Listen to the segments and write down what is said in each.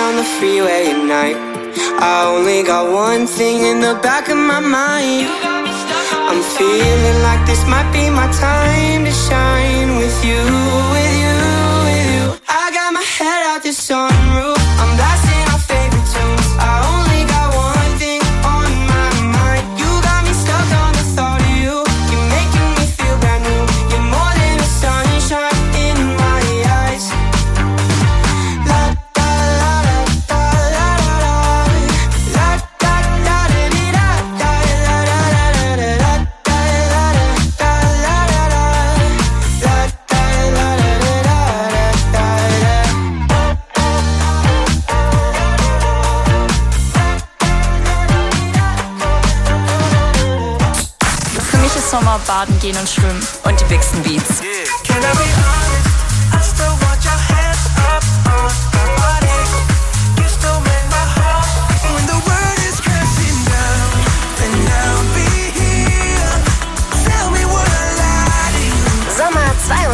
on the freeway at night. I only got one thing in the back of my mind. I'm feeling like this might be my time to shine with you, with you, with you. I got my head out the sunroof, I'm blasting our favorite tunes. I only got one thing on my mind. You got me stuck on the thought of you. You're making me feel brand new. You're more than the sunshine in my eyes. La da la da la la la. La da da da da da la la la la la. La da la la la la. La da la la la la. Für mich ist Sommer baden gehen und schwimmen und die bigsten Beats. Can I be honest? I still want your hands up on my body. You still make my heart. When the world is crashing down, then I'll be here. Tell me what I lie to you. Sommer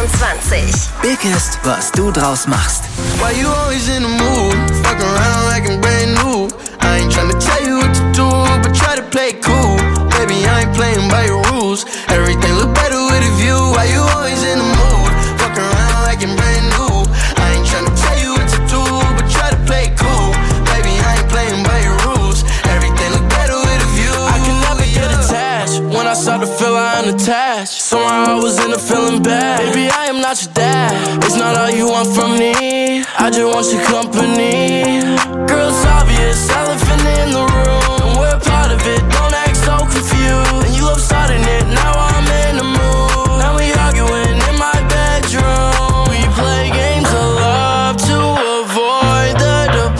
22. Biggest, was du draus machst. Why you always in the mood? Fuck around like I'm brand new. I ain't tryna tell you what to do, but try to play it cool. Baby, I ain't playing by your rules. Everything look better with a view. Why you always in the mood? Fuck around like I'm brand new. I ain't tryna tell you what to do, but try to play it cool. Baby, I ain't playing by your rules. Everything look better with a view. I can never get attached. When I start to feel I'm unattached, somehow I was in a feeling bad. Baby, I am not your dad. It's not all you want from me. I just want your company. Girl, it's obvious, elephant in the room. We're part of it, don't act so confused. And you love starting it, now I'm in the mood. Now we arguing in my bedroom. We play games of love to avoid the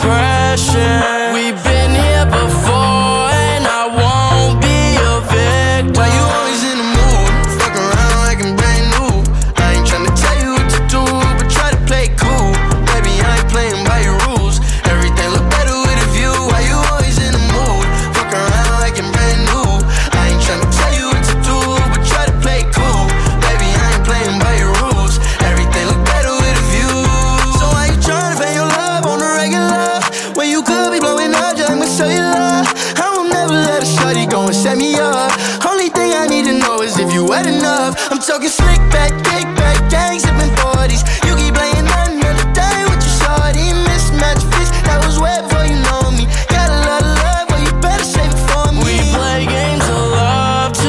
depression. We've been here before and I won't be a victim. Why you always in the mood? Fuck around like I'm brand new. I ain't tryna tell you what to do, but try to play it cool. Baby, I ain't playing by your rules. Everything look better with a view. Why you always in the mood? Fuck around like I'm brand new. I ain't tryna tell you what to do, but try to play it cool. Baby, I ain't playing by your rules. Everything look better with a view. So why you tryna pay your love on the regular when you could be blowing up just like my cellular? I will never let a shorty go and set me up. Only thing I need to know is if you wet enough. I'm talking slick back, kick back, gang sipping 40s. You keep playing another day with your shorty. Mismatch fish, that was wet before you know me. Got a lot of love, but you better save it for me. We play games of love to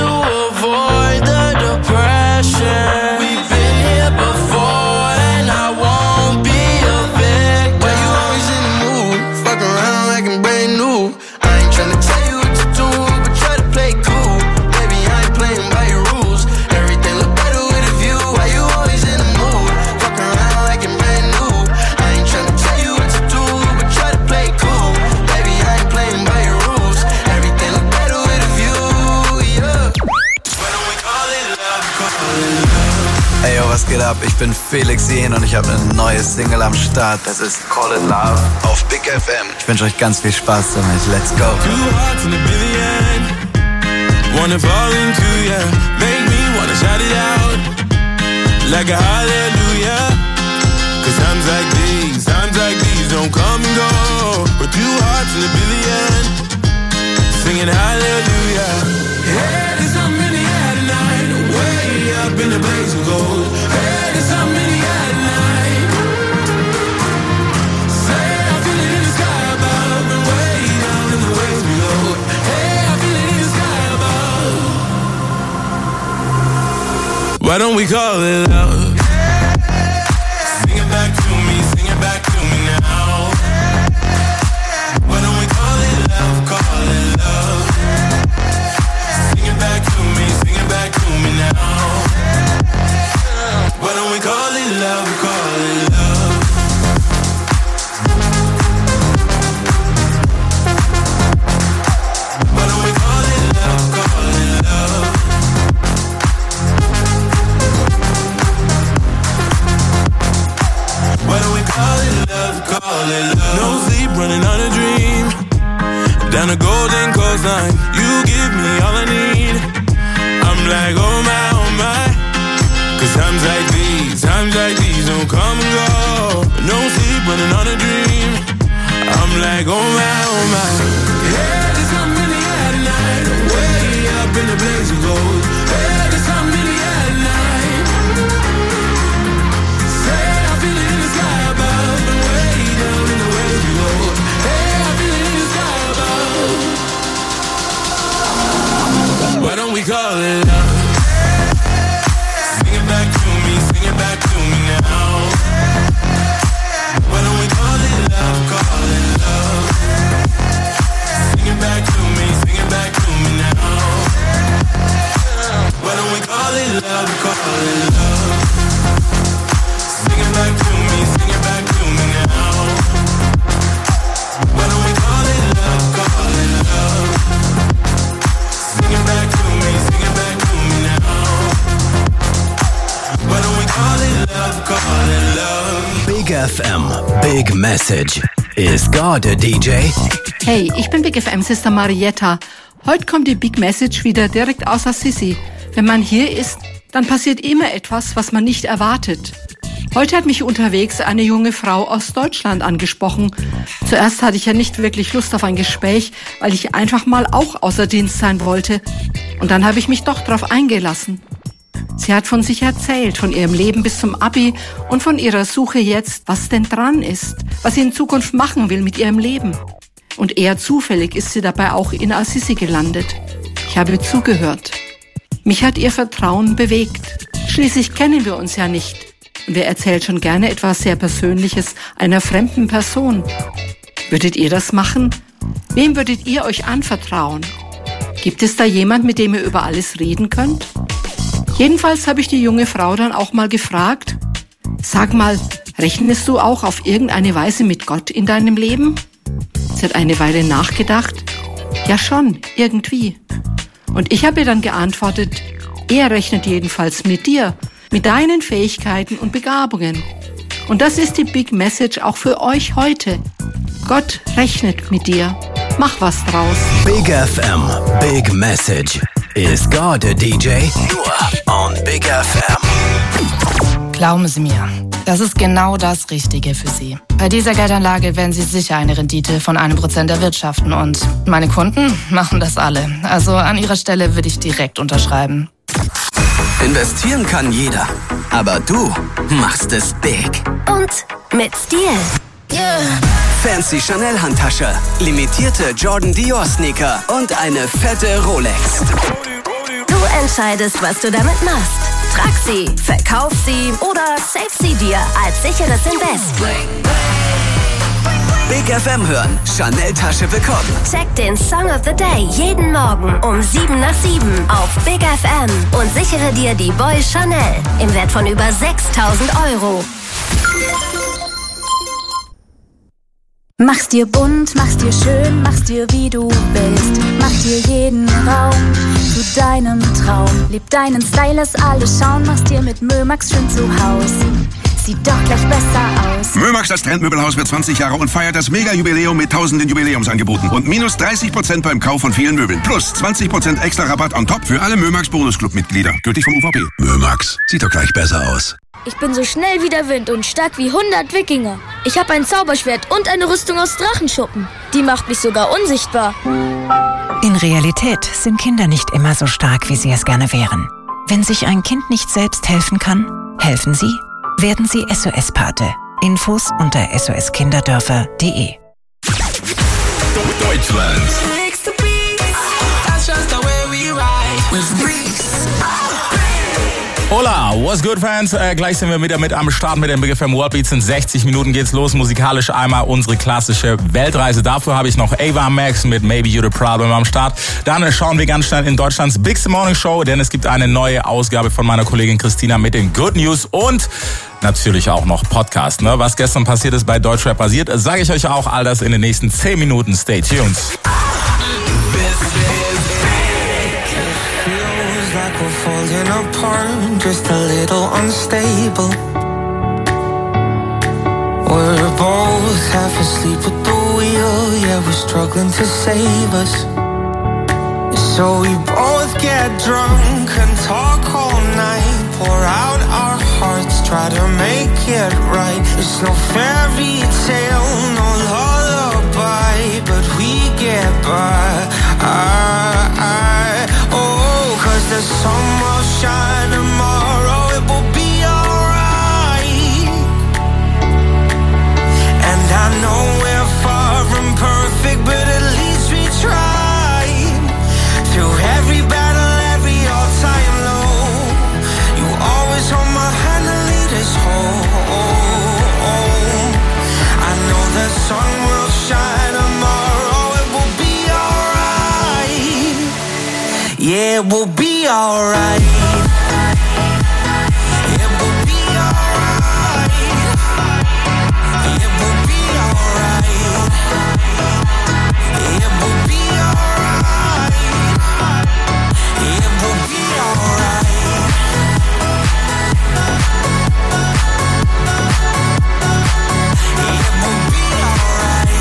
avoid the depression. We've been here before and I won't be a victim. Why you always in the mood? Fuck around like I'm brand new. I ain't tryna tell you what to do, but try to play it cool. Baby, I ain't playing by your rules. Everything look better with a view. Why you always in the mood? Fuck around like I'm brand new. I ain't tryna tell you what to do, but try to play it cool. Baby, I ain't playing by your rules. Everything look better with a view, yeah. Why don't we call it love? Call it love. Ey, yo, was geht ab? Ich bin Felix Jähn und ich habe eine neue Single am Start. Das ist Call It Love auf Big FM. Ich wünsche euch ganz viel Spaß damit. Let's go. Two hearts in a billion, wanna fall into ya, make me wanna shout it out like a hallelujah. Cause times like these don't come and go. We're two hearts in a billion, singing hallelujah. Hey, there's something in the air tonight, way up in the blaze of gold. Hey, there's something in the air tonight. Say I feel it in the sky above and way down in the waves below. Hey, I feel it in the sky above. Why don't we call it love? Sing it back to me, sing it back to me now. Why don't we call it love, call it love? Sing it back to me, sing it back to me now. Why don't we call it love, call it love? Why don't we call it love, call it love? Why don't we call it love, call it love? No sleep, running on a dream. Down the golden coastline, you give me all I need. I'm like, oh my. Cause times like these don't come and go. No sleep, running on a dream. I'm I'm like, oh my. Hey, there's something in the air tonight. Way up in the blazing gold. Hey, there's something in the air tonight. Say, I feel it in the sky above. And way down in the waves below. Hey, I feel it in the sky above. Why don't we call it love? Sing it back to me, sing it back to me now. Why don't we call it love, call it love? Sing it back to me now. Why don't we call it love, call it love? Sing it back to me now. Why don't we call it love, call it love? Sing it back to me now. Why don't we call it love, call it love? Big FM, Big Message. Is God a DJ? Hey, ich bin Big FM Sister Marietta. Heute kommt die Big Message wieder direkt aus Assisi. Wenn man hier ist, dann passiert immer etwas, was man nicht erwartet. Heute hat mich unterwegs eine junge Frau aus Deutschland angesprochen. Zuerst hatte ich ja nicht wirklich Lust auf ein Gespräch, weil ich einfach mal auch außer Dienst sein wollte. Und dann habe ich mich doch drauf eingelassen. Sie hat von sich erzählt, von ihrem Leben bis zum Abi und von ihrer Suche jetzt, was denn dran ist, was sie in Zukunft machen will mit ihrem Leben. Und eher zufällig ist sie dabei auch in Assisi gelandet. Ich habe zugehört. Mich hat ihr Vertrauen bewegt. Schließlich kennen wir uns ja nicht. Und wer erzählt schon gerne etwas sehr Persönliches einer fremden Person? Würdet ihr das machen? Wem würdet ihr euch anvertrauen? Gibt es da jemand, mit dem ihr über alles reden könnt? Jedenfalls habe ich die junge Frau dann auch mal gefragt, sag mal, rechnest du auch auf irgendeine Weise mit Gott in deinem Leben? Sie hat eine Weile nachgedacht. Ja schon, irgendwie. Und ich habe ihr dann geantwortet, er rechnet jedenfalls mit dir, mit deinen Fähigkeiten und Begabungen. Und das ist die Big Message auch für euch heute. Gott rechnet mit dir. Mach was draus. Big FM, Big Message. Is God a DJ? Nur on Big FM. Glauben Sie mir, das ist genau das Richtige für Sie. Bei dieser Geldanlage werden Sie sicher eine Rendite von 1% erwirtschaften und meine Kunden machen das alle. Also an Ihrer Stelle würde ich direkt unterschreiben. Investieren kann jeder, aber du machst es big. Und mit Stil. Yeah. Fancy Chanel-Handtasche, limitierte Jordan Dior Sneaker und eine fette Rolex. Du entscheidest, was du damit machst. Trag sie, verkauf sie oder save sie dir als sicheres Invest. Big FM hören, Chanel-Tasche bekommen. Check den Song of the Day jeden Morgen um 7 nach 7 auf Big FM und sichere dir die Boy Chanel im Wert von über 6.000 €. Mach's dir bunt, mach's dir schön, mach's dir wie du willst. Mach dir jeden Raum zu deinem Traum. Leb deinen Style, lass alle schauen. Mach's dir mit Mömax schön zu Haus. Sieht doch gleich besser aus. Mömax, das Trendmöbelhaus, wird 20 Jahre und feiert das Mega-Jubiläum mit tausenden Jubiläumsangeboten. Und minus 30% beim Kauf von vielen Möbeln. Plus 20% extra Rabatt on top für alle Mömax Bonus-Club-Mitglieder. Gültig vom UVP. Mömax, sieht doch gleich besser aus. Ich bin so schnell wie der Wind und stark wie 100 Wikinger. Ich habe ein Zauberschwert und eine Rüstung aus Drachenschuppen. Die macht mich sogar unsichtbar. In Realität sind Kinder nicht immer so stark, wie sie es gerne wären. Wenn sich ein Kind nicht selbst helfen kann, helfen Sie. Werden Sie SOS-Pate. Infos unter soskinderdörfer.de. Deutschland. Hola, what's good, Fans? Gleich sind wir wieder mit am Start mit den Big FM World Beats. In 60 Minuten geht's los. Musikalisch einmal unsere klassische Weltreise. Dafür habe ich noch Ava Max mit Maybe You The Problem am Start. Dann schauen wir ganz schnell in Deutschlands Bigste Morning Show, denn es gibt eine neue Ausgabe von meiner Kollegin Christina mit den Good News und natürlich auch noch Podcast. Ne? Was gestern passiert ist bei Deutschrap basiert, sage ich euch auch all das in den nächsten 10 Minuten. Stay tuned. Falling apart, just a little unstable. We're both half asleep at the wheel, yeah, we're struggling to save us. So we both get drunk and talk all night, pour out our hearts, try to make it right. It's no fairy tale, no lullaby. It will be alright. It will be alright. It will be alright. It will be alright. It will be alright. It will be alright.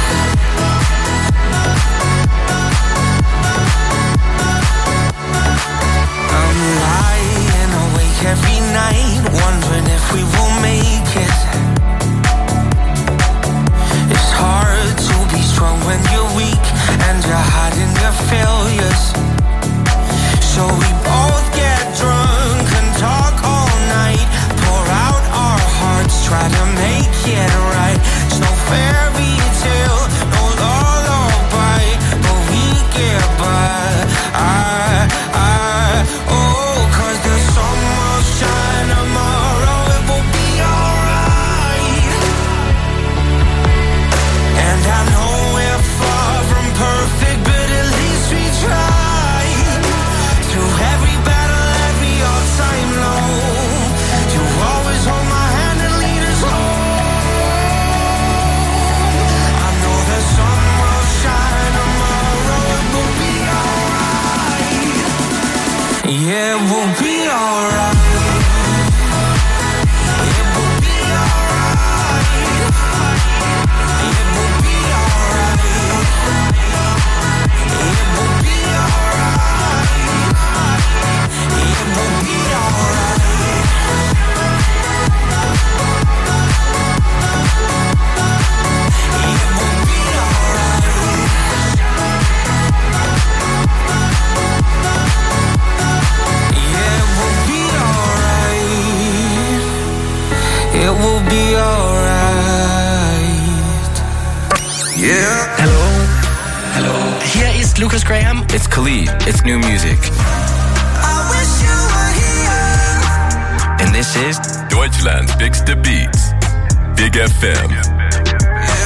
I'm lying awake every night, wondering if we will make it. It's hard to be strong when you're weak and you're hiding your failures. So we both get drunk and talk all night, pour out our hearts, try to make it right. It's no fairy tale, no lullaby, but we get by. Oh, 'cause the sun will shine tomorrow. It will be alright. And I know we're far from perfect, but at least we try. Through every battle, every all-time low, you always hold my hand and lead us home. I know the sun will shine tomorrow. It will be alright. Yeah, it will be alright. It will be alright. It will be alright. It will be alright. It will be alright. It will be alright. Yeah, it will be alright. It will be alright. Yeah. Hello. Hello. Hier ist Lucas Graham. It's Khalid. It's new music. I wish you were here. And this is Deutschland's Bigste Beats. Big FM.